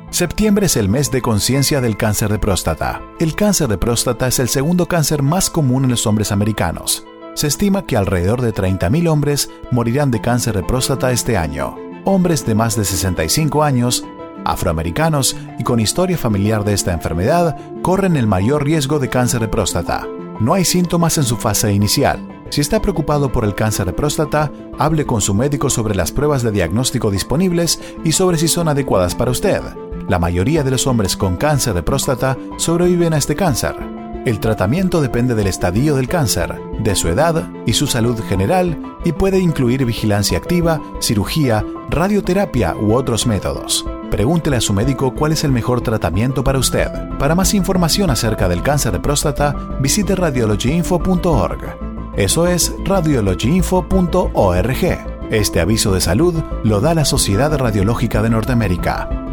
Septiembre es el mes de conciencia del cáncer de próstata. El cáncer de próstata es el segundo cáncer más común en los hombres americanos. Se estima que alrededor de 30,000 hombres morirán de cáncer de próstata este año. Hombres de más de 65 años, afroamericanos y con historia familiar de esta enfermedad corren el mayor riesgo de cáncer de próstata. No hay síntomas en su fase inicial. Si está preocupado por el cáncer de próstata, hable con su médico sobre las pruebas de diagnóstico disponibles y sobre si son adecuadas para usted. La mayoría de los hombres con cáncer de próstata sobreviven a este cáncer. El tratamiento depende del estadio del cáncer, de su edad y su salud general y puede incluir vigilancia activa, cirugía, radioterapia u otros métodos. Pregúntele a su médico cuál es el mejor tratamiento para usted. Para más información acerca del cáncer de próstata, visite radiologyinfo.org. Eso es radiologyinfo.org. Este aviso de salud lo da la Sociedad Radiológica de Norteamérica.